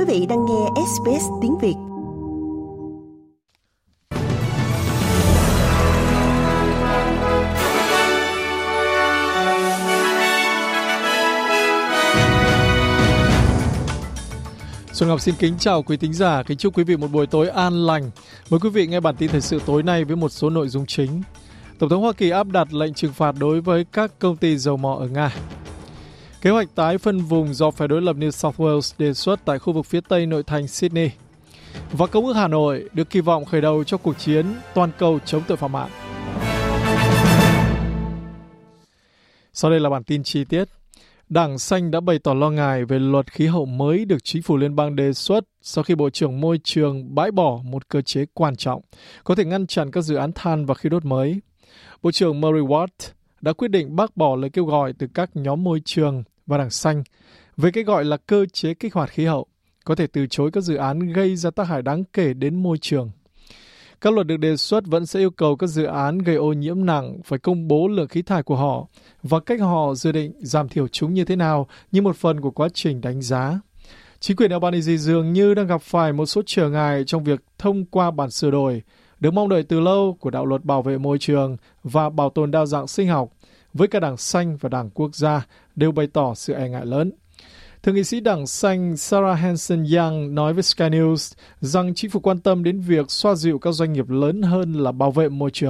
vị đang nghe SBS tiếng Việt. Xuân Ngọc xin kính chào quý thính giả, kính chúc quý vị một buổi tối an lành. Mời quý vị nghe bản tin thời sự tối nay với một số nội dung chính. Tổng thống Hoa Kỳ áp đặt lệnh trừng phạt đối với các công ty dầu mỏ ở Nga. Kế hoạch tái phân vùng do phe đối lập New South Wales đề xuất tại khu vực phía tây nội thành Sydney. Và Công ước Hà Nội được kỳ vọng khởi đầu cho cuộc chiến toàn cầu chống tội phạm mạng. Sau đây là bản tin chi tiết. Đảng Xanh đã bày tỏ lo ngại về luật khí hậu mới được chính phủ liên bang đề xuất sau khi Bộ trưởng Môi trường bãi bỏ một cơ chế quan trọng, có thể ngăn chặn các dự án than và khí đốt mới. Bộ trưởng Murray Watt đã quyết định bác bỏ lời kêu gọi từ các nhóm môi trường và Đảng Xanh về cái gọi là cơ chế kích hoạt khí hậu, có thể từ chối các dự án gây ra tác hại đáng kể đến môi trường. Các luật được đề xuất vẫn sẽ yêu cầu các dự án gây ô nhiễm nặng phải công bố lượng khí thải của họ và cách họ dự định giảm thiểu chúng như thế nào như một phần của quá trình đánh giá. Chính quyền Albanese dường như đang gặp phải một số trở ngại trong việc thông qua bản sửa đổi được mong đợi từ lâu của đạo luật bảo vệ môi trường và bảo tồn đa dạng sinh học, với cả Đảng Xanh và Đảng Quốc gia đều bày tỏ sự e ngại lớn. Thượng nghị sĩ Đảng Xanh Sarah Hanson-Young nói với Sky News rằng chính phủ quan tâm đến việc xoa dịu các doanh nghiệp lớn hơn là bảo vệ môi trường.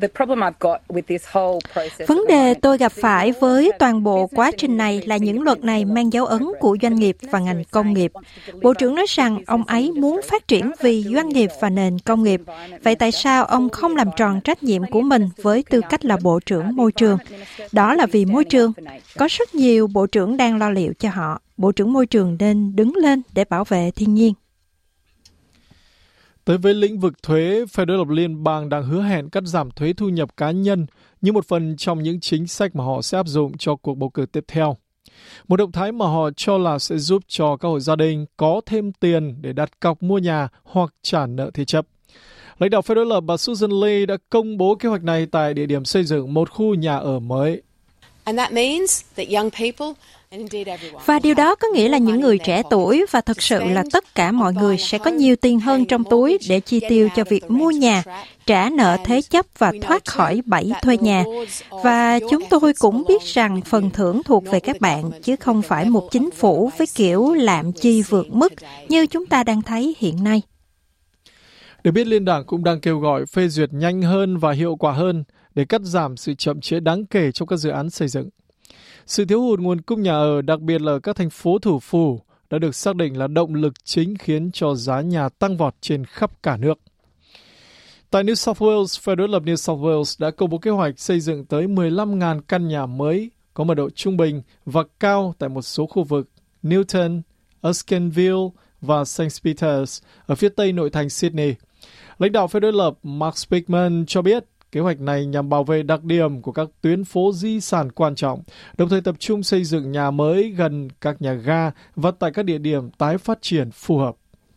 Vấn đề tôi gặp phải với toàn bộ quá trình này là những luật này mang dấu ấn của doanh nghiệp và ngành công nghiệp. Bộ trưởng nói rằng ông ấy muốn phát triển vì doanh nghiệp và nền công nghiệp. Vậy tại sao ông không làm tròn trách nhiệm của mình với tư cách là Bộ trưởng Môi trường? Đó là vì môi trường. Có rất nhiều bộ trưởng đang lo liệu cho họ. Bộ trưởng Môi trường nên đứng lên để bảo vệ thiên nhiên. Tới với lĩnh vực thuế, phe đối lập liên bang đang hứa hẹn cắt giảm thuế thu nhập cá nhân như một phần trong những chính sách mà họ sẽ áp dụng cho cuộc bầu cử tiếp theo. Một động thái mà họ cho là sẽ giúp cho các hộ gia đình có thêm tiền để đặt cọc mua nhà hoặc trả nợ thế chấp. Lãnh đạo phe đối lập bà Susan Lee đã công bố kế hoạch này tại địa điểm xây dựng một khu nhà ở mới. Và điều đó có nghĩa là những người trẻ tuổi và thực sự là tất cả mọi người sẽ có nhiều tiền hơn trong túi để chi tiêu cho việc mua nhà, trả nợ thế chấp và thoát khỏi bẫy thuê nhà. Và chúng tôi cũng biết rằng phần thưởng thuộc về các bạn, chứ không phải một chính phủ với kiểu lạm chi vượt mức như chúng ta đang thấy hiện nay. Được biết, Liên đảng cũng đang kêu gọi phê duyệt nhanh hơn và hiệu quả hơn để cắt giảm sự chậm trễ đáng kể trong các dự án xây dựng. Sự thiếu hụt nguồn cung nhà ở, đặc biệt là các thành phố thủ phủ, đã được xác định là động lực chính khiến cho giá nhà tăng vọt trên khắp cả nước. Tại New South Wales, phe đối lập New South Wales đã công bố kế hoạch xây dựng tới 15.000 căn nhà mới có mật độ trung bình và cao tại một số khu vực Newton, Erskineville và St. Peters ở phía tây nội thành Sydney. Lãnh đạo phe đối lập Mark Speakman cho biết kế hoạch này nhằm bảo vệ đặc điểm của các tuyến phố di sản quan trọng, đồng thời tập trung xây dựng nhà mới gần các nhà ga và tại các địa điểm tái phát triển phù hợp.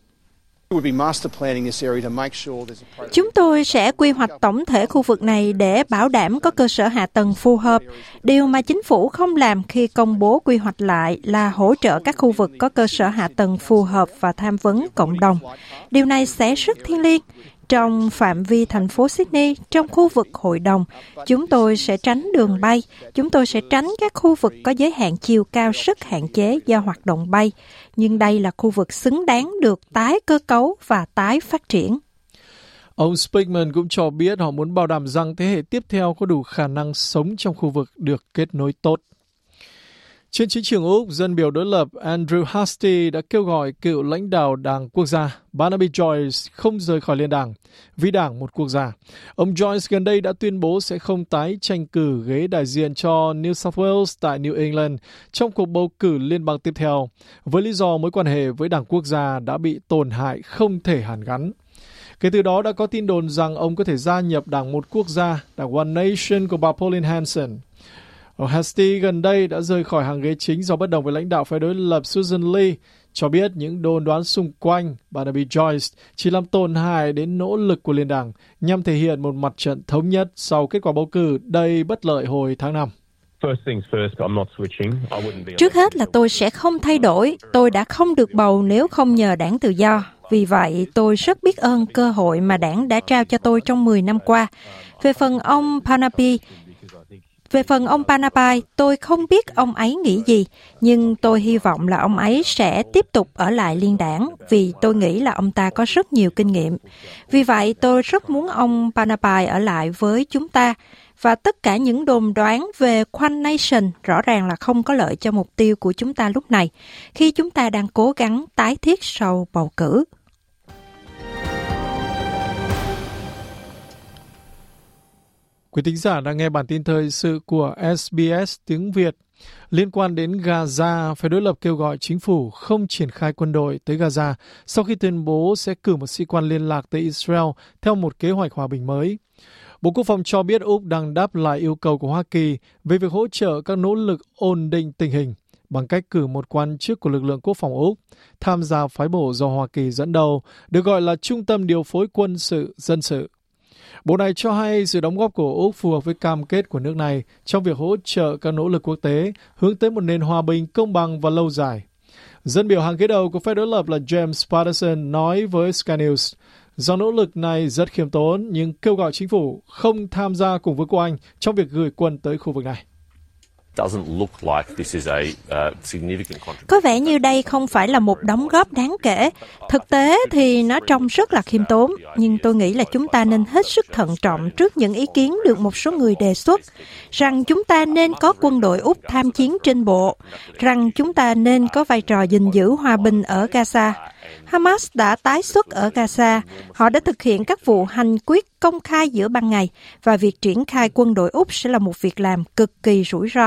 Chúng tôi sẽ quy hoạch tổng thể khu vực này để bảo đảm có cơ sở hạ tầng phù hợp. Điều mà chính phủ không làm khi công bố quy hoạch lại là hỗ trợ các khu vực có cơ sở hạ tầng phù hợp và tham vấn cộng đồng. Điều này sẽ rất thiêng liêng. Trong phạm vi thành phố Sydney, trong khu vực hội đồng, chúng tôi sẽ tránh đường bay, chúng tôi sẽ tránh các khu vực có giới hạn chiều cao rất hạn chế do hoạt động bay. Nhưng đây là khu vực xứng đáng được tái cơ cấu và tái phát triển. Ông Speakman cũng cho biết họ muốn bảo đảm rằng thế hệ tiếp theo có đủ khả năng sống trong khu vực được kết nối tốt. Trên chính trường Úc, dân biểu đối lập Andrew Hastie đã kêu gọi cựu lãnh đạo Đảng Quốc gia Barnaby Joyce không rời khỏi liên đảng vì đảng một quốc gia. Ông Joyce gần đây đã tuyên bố sẽ không tái tranh cử ghế đại diện cho New South Wales tại New England trong cuộc bầu cử liên bang tiếp theo, với lý do mối quan hệ với Đảng Quốc gia đã bị tổn hại không thể hàn gắn. Kể từ đó đã có tin đồn rằng ông có thể gia nhập Đảng một quốc gia, Đảng One Nation của bà Pauline Hanson. Ông Hastie gần đây đã rời khỏi hàng ghế chính do bất đồng với lãnh đạo phe đối lập Susan Lee, cho biết những đồn đoán xung quanh Barnaby Joyce chỉ làm tổn hại đến nỗ lực của liên đảng nhằm thể hiện một mặt trận thống nhất sau kết quả bầu cử đầy bất lợi hồi tháng 5. Trước hết là tôi sẽ không thay đổi. Tôi đã không được bầu nếu không nhờ đảng Tự do. Vì vậy, tôi rất biết ơn cơ hội mà đảng đã trao cho tôi trong 10 năm qua. Về phần ông Panapai, tôi không biết ông ấy nghĩ gì, nhưng tôi hy vọng là ông ấy sẽ tiếp tục ở lại liên đảng vì tôi nghĩ là ông ta có rất nhiều kinh nghiệm. Vì vậy, tôi rất muốn ông Panapai ở lại với chúng ta và tất cả những đồn đoán về One Nation rõ ràng là không có lợi cho mục tiêu của chúng ta lúc này, khi chúng ta đang cố gắng tái thiết sau bầu cử. Quý thính giả đang nghe bản tin thời sự của SBS tiếng Việt. Liên quan đến Gaza, phe đối lập kêu gọi chính phủ không triển khai quân đội tới Gaza sau khi tuyên bố sẽ cử một sĩ quan liên lạc tới Israel theo một kế hoạch hòa bình mới. Bộ Quốc phòng cho biết Úc đang đáp lại yêu cầu của Hoa Kỳ về việc hỗ trợ các nỗ lực ổn định tình hình bằng cách cử một quan chức của lực lượng quốc phòng Úc tham gia phái bộ do Hoa Kỳ dẫn đầu, được gọi là Trung tâm Điều phối Quân sự Dân sự. Bộ này cho hay sự đóng góp của Úc phù hợp với cam kết của nước này trong việc hỗ trợ các nỗ lực quốc tế hướng tới một nền hòa bình công bằng và lâu dài. Dân biểu hàng ghế đầu của phe đối lập là James Patterson nói với Sky News, do nỗ lực này rất khiêm tốn nhưng kêu gọi chính phủ không tham gia cùng với cô Anh trong việc gửi quân tới khu vực này. Có vẻ như đây không phải là một đóng góp đáng kể. Thực tế thì nó trông rất là khiêm tốn, nhưng tôi nghĩ là chúng ta nên hết sức thận trọng trước những ý kiến được một số người đề xuất, rằng chúng ta nên có quân đội Úc tham chiến trên bộ, rằng chúng ta nên có vai trò gìn giữ hòa bình ở Gaza. Hamas đã tái xuất ở Gaza, họ đã thực hiện các vụ hành quyết công khai giữa ban ngày, và việc triển khai quân đội Úc sẽ là một việc làm cực kỳ rủi ro.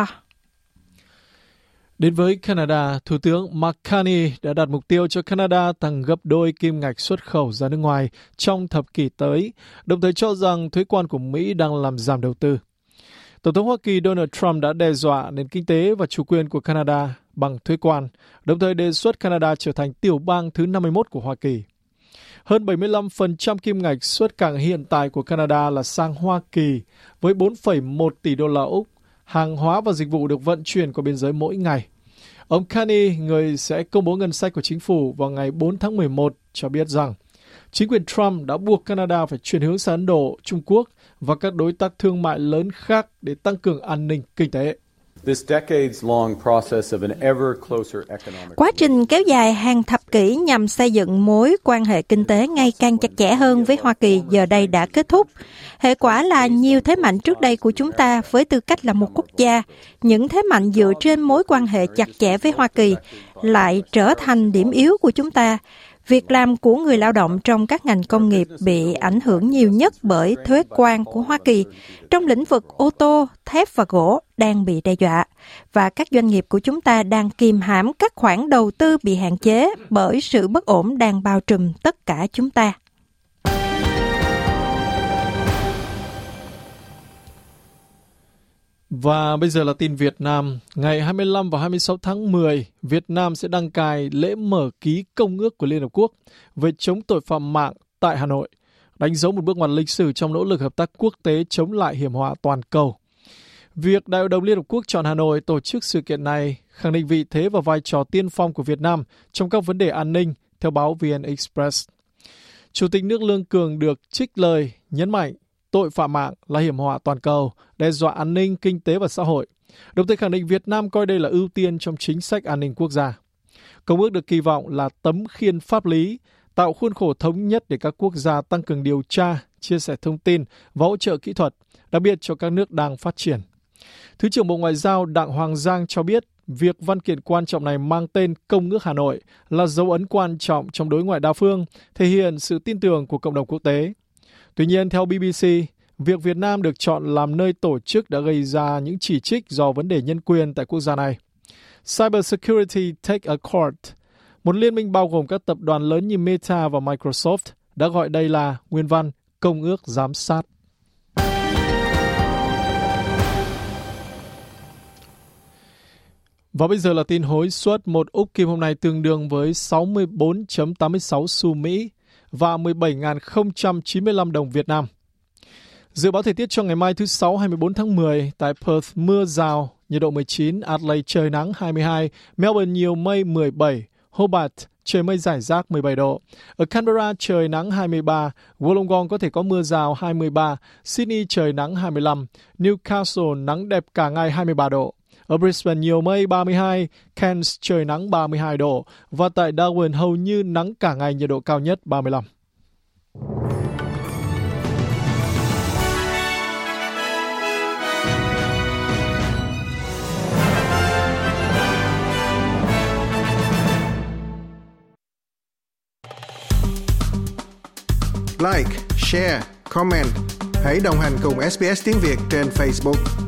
Đến với Canada, Thủ tướng Mark Carney đã đặt mục tiêu cho Canada tăng gấp đôi kim ngạch xuất khẩu ra nước ngoài trong thập kỷ tới, đồng thời cho rằng thuế quan của Mỹ đang làm giảm đầu tư. Tổng thống Hoa Kỳ Donald Trump đã đe dọa nền kinh tế và chủ quyền của Canada bằng thuế quan, đồng thời đề xuất Canada trở thành tiểu bang thứ 51 của Hoa Kỳ. Hơn 75% kim ngạch xuất cảng hiện tại của Canada là sang Hoa Kỳ, với 4,1 tỷ đô la Úc, hàng hóa và dịch vụ được vận chuyển qua biên giới mỗi ngày. Ông Carney, người sẽ công bố ngân sách của chính phủ vào ngày 4 tháng 11, cho biết rằng chính quyền Trump đã buộc Canada phải chuyển hướng sang Ấn Độ, Trung Quốc và các đối tác thương mại lớn khác để tăng cường an ninh kinh tế. Quá trình kéo dài hàng thập kỷ nhằm xây dựng mối quan hệ kinh tế ngày càng chặt chẽ hơn với Hoa Kỳ giờ đây đã kết thúc. Hệ quả là nhiều thế mạnh trước đây của chúng ta với tư cách là một quốc gia, những thế mạnh dựa trên mối quan hệ chặt chẽ với Hoa Kỳ lại trở thành điểm yếu của chúng ta. Việc làm của người lao động trong các ngành công nghiệp bị ảnh hưởng nhiều nhất bởi thuế quan của Hoa Kỳ. Trong lĩnh vực ô tô, thép và gỗ đang bị đe dọa, và các doanh nghiệp của chúng ta đang kìm hãm các khoản đầu tư bị hạn chế bởi sự bất ổn đang bao trùm tất cả chúng ta. Và bây giờ là tin Việt Nam. Ngày 25 và 26 tháng 10, Việt Nam sẽ đăng cai lễ mở ký Công ước của Liên Hợp Quốc về chống tội phạm mạng tại Hà Nội, đánh dấu một bước ngoặt lịch sử trong nỗ lực hợp tác quốc tế chống lại hiểm họa toàn cầu. Việc Đại hội đồng Liên Hợp Quốc chọn Hà Nội tổ chức sự kiện này khẳng định vị thế và vai trò tiên phong của Việt Nam trong các vấn đề an ninh, theo báo VN Express. Chủ tịch nước Lương Cường được trích lời nhấn mạnh tội phạm mạng là hiểm họa toàn cầu, đe dọa an ninh, kinh tế và xã hội, đồng thời khẳng định Việt Nam coi đây là ưu tiên trong chính sách an ninh quốc gia. Công ước được kỳ vọng là tấm khiên pháp lý, tạo khuôn khổ thống nhất để các quốc gia tăng cường điều tra, chia sẻ thông tin và hỗ trợ kỹ thuật, đặc biệt cho các nước đang phát triển. Thứ trưởng Bộ Ngoại giao Đặng Hoàng Giang cho biết, việc văn kiện quan trọng này mang tên Công ước Hà Nội là dấu ấn quan trọng trong đối ngoại đa phương, thể hiện sự tin tưởng của cộng đồng quốc tế. Tuy nhiên, theo BBC, việc Việt Nam được chọn làm nơi tổ chức đã gây ra những chỉ trích do vấn đề nhân quyền tại quốc gia này. Cybersecurity Take a Court, một liên minh bao gồm các tập đoàn lớn như Meta và Microsoft, đã gọi đây là nguyên văn Công ước Giám sát. Và bây giờ là tin hối suất. Một úc kim hôm nay tương đương với 64.86 xu Mỹ và 17.095 đồng Việt Nam. Dự báo thời tiết cho ngày mai thứ Sáu 24 tháng 10, tại Perth mưa rào, nhiệt độ 19, Adelaide trời nắng 22, Melbourne nhiều mây 17, Hobart trời mây rải rác 17 độ. Ở Canberra trời nắng 23, Wollongong có thể có mưa rào 23, Sydney trời nắng 25, Newcastle nắng đẹp cả ngày 23 độ. Ở Brisbane nhiều mây 32, Cairns trời nắng 32 độ và tại Darwin hầu như nắng cả ngày, nhiệt độ cao nhất 35. Like, share, comment. Hãy đồng hành cùng SBS tiếng Việt trên Facebook.